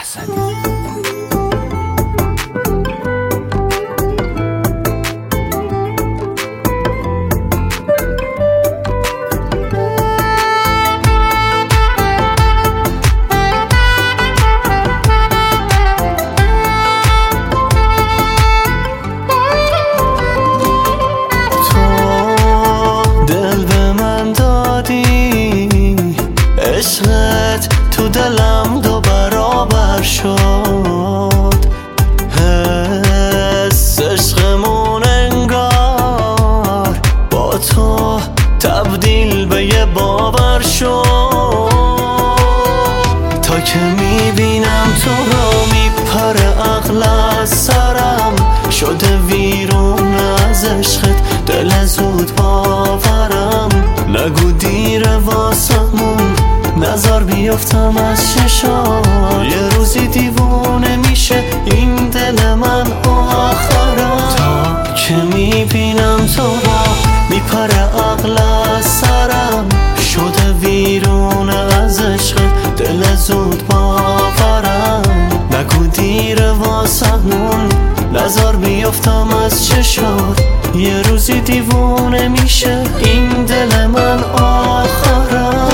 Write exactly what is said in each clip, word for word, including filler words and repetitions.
حسنی. عشقت تو دلم دو برابر شد، حس عشقمون انگار با تو تبدیل به یه باور شد. تا که میبینم تو رو میپره عقل از سرم، شده ویرون از عشقت دل زود باورم. نگو دیره واسمون نظر بیافتم از چشات، یه روزی دیوونه میشه این دل من آخرم. تا که میبینم تو را میپره عقل از سرم، شده ویرونه از عشقت دل زود باورم. نگو دیره واسمون نظر بیافتم از چشات، یه روزی دیوونه میشه این دل من آخرم.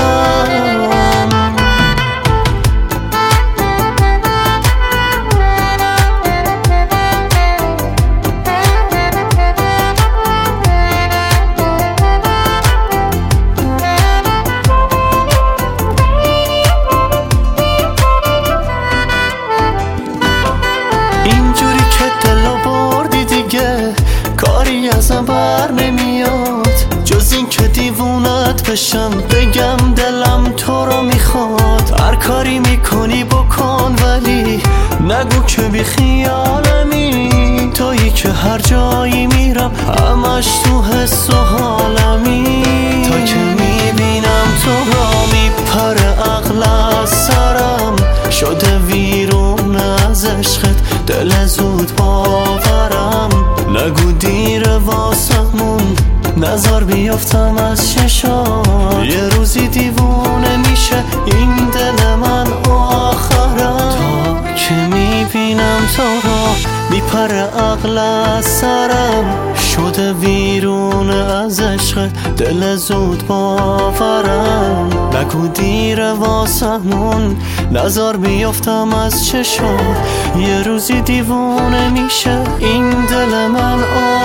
اینجوری که دلو بردی دیگه کاری ازم بر نمیاد، جز این که دیوونت بشم بگم دلم تو رو میخواد. هر کاری میکنی بکن ولی نگو که بی خیالمی، تویی که هر جایی میرم همش تو حس و حالمی. تا که میبینم تو را میپره عقل از سرم، شده ویرون از عشقت دل زود باورم. نگو دیره واسمون نظر بیافتم از چشات، یه روزی دیوونه میشه این دل من آخرم. تا که میبینم تو را میپره عقل از سرم، شده ویرونه از عشقت دل زود باورم. نگو دیره واسمون نظر بیافتم از چشات، یه روزی دیوونه میشه این دل من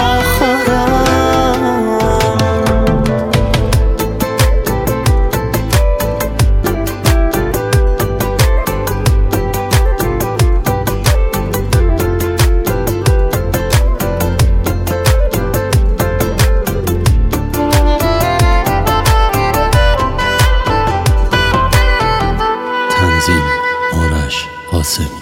آخرم. تنظیم آرش قاسمی.